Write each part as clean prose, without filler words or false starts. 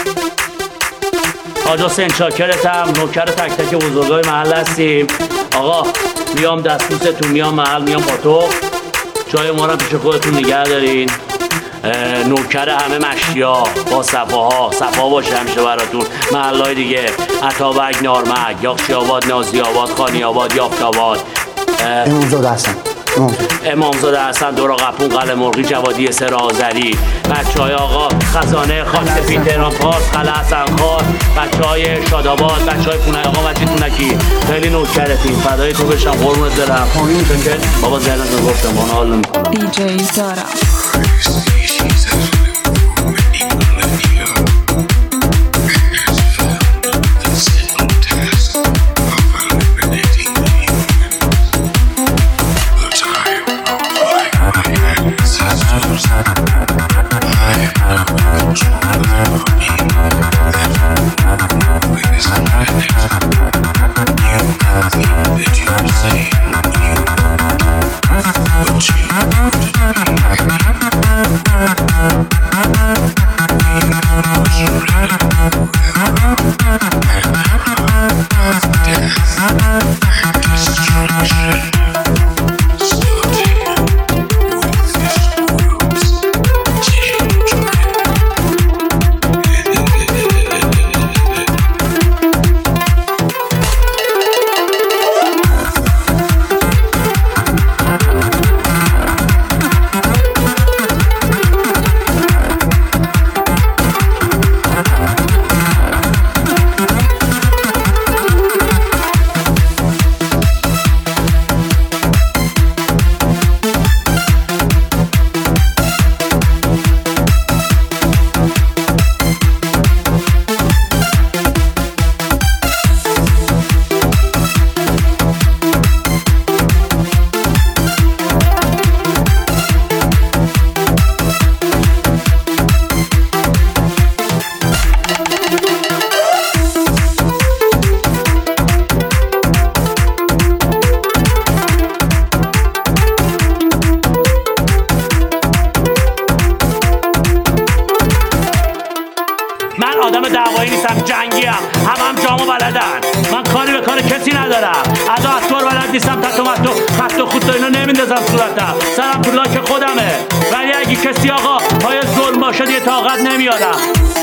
حاج حسین شاکرتم، نوکر تک تک بزرگای محل هستیم. آقا میام دستبوستون، میام محل، میام با تو. جای ما رو پیش خودتون نگه دارین. نوکر همه مشیا با صفا باشه همیشه براتون. محلهای دیگه عطابک، نارمک، یاخشی آباد، نازی آباد، خانی آباد، یافت آباد، امامزاده حسن، دورا قپون، قلعه مرغی، جوادی سر آذری، بچهای آقا خزانه، خاک سفید، تهران پارس، قلعه حسن خان، بچهای شاداباد، بچهای پونه آقا مجید پونکی، خیلی نوکرتیم. فدای تو بشم، قربونت برم. بابا زنم گفتم من حال نمی‌کنم. دیجی دارا خط و خط اینا نمیندازم صورتم، سرم تو لاک خودمه. ولی اگه کسی آقا پای ظلم باشه دیگه طاقت نمیارم.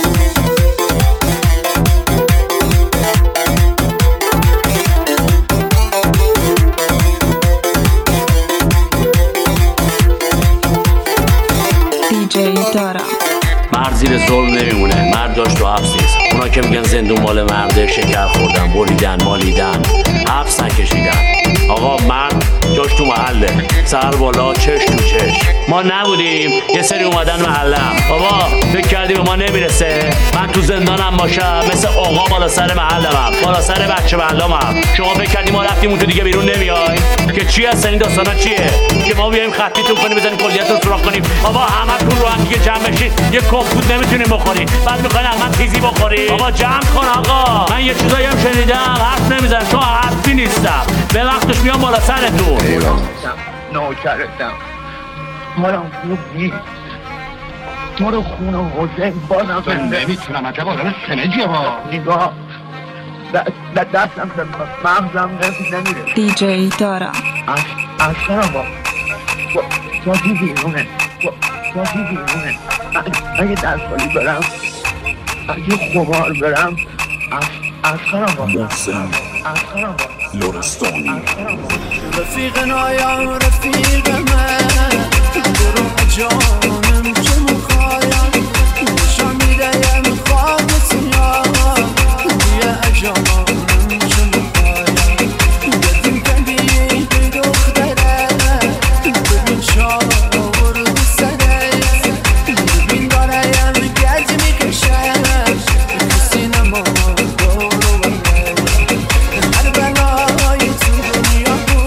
دیجی دارا مرد زیر ظلم نمیمونه، مرد جاش تو حبس نیست. اونا که میگن زندون مال مرده، شکر خوردن، بریدن، مالیدن، حبس نکشیدن. آقا مرد جاش تو محله، سر بالا، چش تو چش. ما نبودیم یه سری اومدن محلم. بابا فکر کردی به ما نمیرسه؟ من تو زندانم باشم مثل آقا بالا سر محلمم، بالا سر بچه محلمم. شما فکر کردی ما رفتیم اون تو دیگه بیرون نمیای؟ که چی هستن این داستانا؟ چیه که ما بیایم خطیتون کنیم، بزنیم کلیتون سوراخ کنیم؟ بابا همتون رو هم دیگه جمع بشید، یه کمپوت نمیتونیم بخورید، بعد میخواین من تیزی بخورید؟ بابا جمع کن آقا. من یه چیزایی هم شنیدم، حرف نمیزنم چون حرفی نیستم. به وقتش میام بالا سرتون. نوکرتم مالم خوب نیست، ما رو خونه حسین بازم نمیتونم عجب آدم سنجیه با نگاه دستم به مغزم نمیره. دیجی دارا اصلا بازی بیرونه، بازی بیرونه. اگه دستالی برم، اگه خمار برم، اصلا محسن لرستانی رفیق نایم رفیق من برو جانم چه مخوایم نشان میدهیم خوابتیا یه جانم چه مخوایم بدیم کندی به دختره ببین شاور سره ببین داریم گرد میکشه کسی نما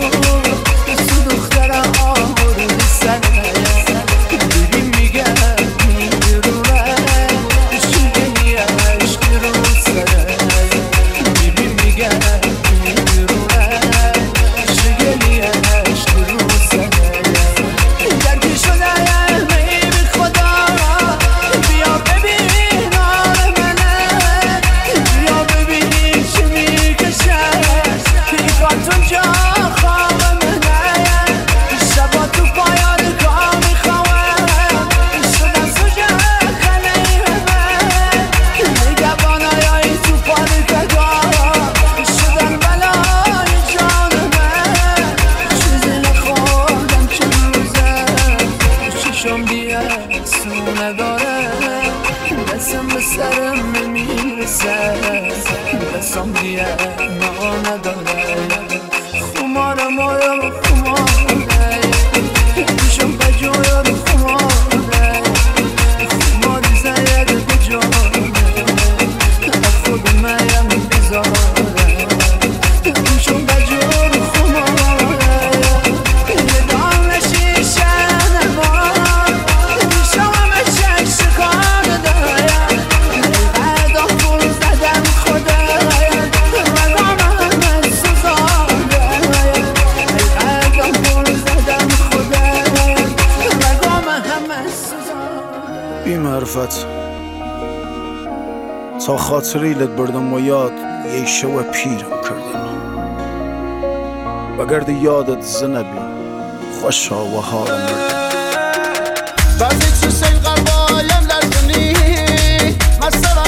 دختر آمور سنه ببین میگه دلم به سرم نمیرسه بسام دیگه ما نداره خمار مایا خماره پیشم بجویا رو خماره خماری زید بجاره خود میم بزاره پیشم بجویا رو خماره یه دام شیشه نمان پیشم همه چک شکار داره بعدا پول زدم خوده رگام همه سوزاره بعدا پول زدم خوده رگام همه سوزاره بی معرفت تا خاطریلت بردم و یاد یک شو پیرم کردن وگرد یادت زنبی خوشا و حالم مردم بعضی چیزی قربایم لرزونی مثلا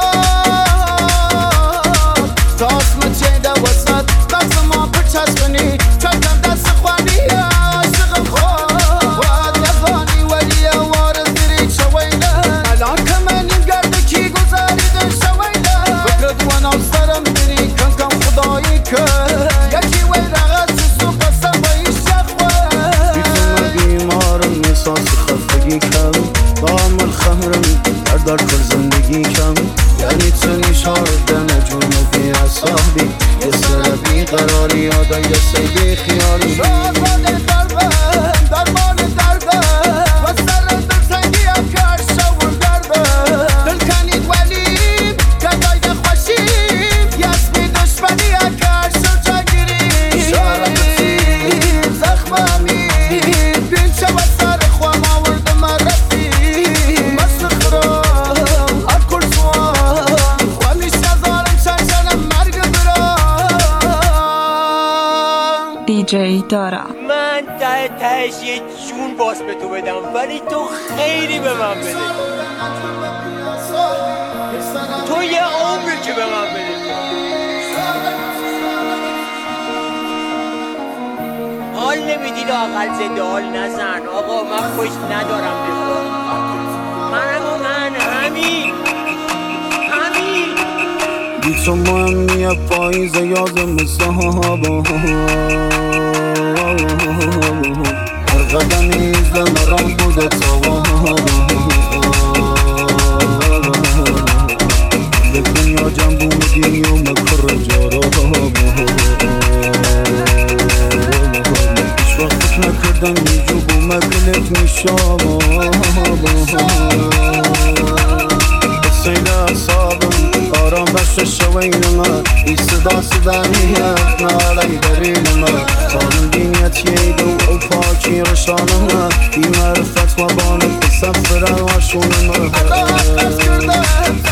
تا اسم جیده وسط لازم ما پرچسبنی چکم دست خوانی عاشقم خود باید نفانی ولی وارد دیری چویله الان که منیم گرده کی گذاریده شویله فکرت و نوسترم دیری کم کم خدایی که یکی وی رغت سوسو قسم و ایش شخوه بیتون بیمارم احساس خفتگی کم با عمل خمرم در کل زندگی کم یعنی تو نشاردن جون بی اصابی یه سر بی قراری آدم یه سیدی خیالی درمان دربه درمان دربه و سر دلتنگی هم کرد شور دربه دل کنید ولیم گدای خوشیم یسمی دشمنی هم کرد شو جگیری شارتی زخممی بین چه و سر خوام آورده من رفی مست خرام هر کل سوام خوامیش نزارم چنچنم مرگ برام DJ دارا من تهش یه جون باز به تو بدم ولی تو خیلی به من بده تو یه عمری که به من بده حال نمیدی لااقل زنده حال نزن آقا من پشت ندارم بخور من همین بی تو مهمیه پاییزه یادم صحابا هر قدمی ایزده مرام بوده توابا به دنیا جنب بودی و مکر جارابا هیچ وقت فکر نکردم میجوب و مکلت میشابا سیل اصابم آرام بخش شوینما ای صدا صداییت نالی برینما سالم دینیت ییدو او پاکی رشانما بی معرفت و بانم سفر و شونما الله کردم